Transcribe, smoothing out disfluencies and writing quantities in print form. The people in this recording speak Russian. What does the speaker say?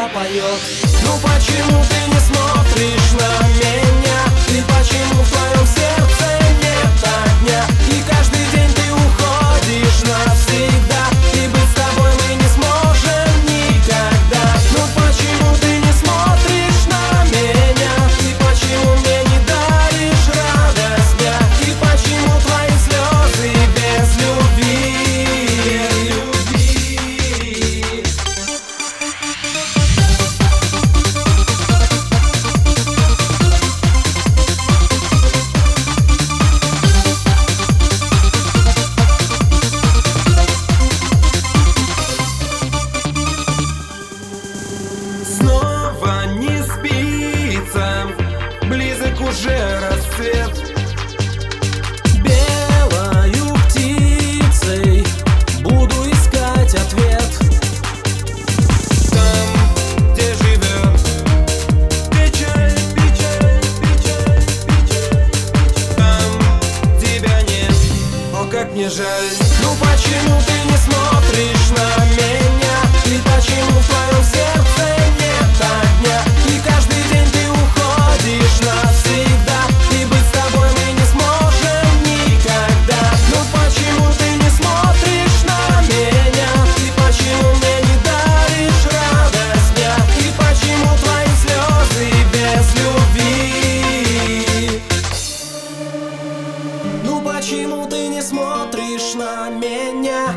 запоет. Ну почему ты не смотришь на меня? И почему в твоем сердце нет огня? И каждый день ты уходишь навсегда, и быть с тобой мы не сможем никогда. Ну почему ты не смотришь на меня? И почему мне не даришь радость дня? И почему твои слезы без любви? Снова не спится, близок уже рассвет. Белою птицей буду искать ответ. Там, где живет печаль, печаль, печаль, печаль, печаль. Там тебя нет, О, как мне жаль. Ну почему ты не смотришь на меня? И почему в твоем сердце нет огня? И каждый день ты уходишь навсегда, и быть с тобой мы не сможем никогда. Ну почему ты не смотришь на меня? И почему мне не даришь радость дня? И почему твои слезы без любви? Ну почему ты не смотришь на меня?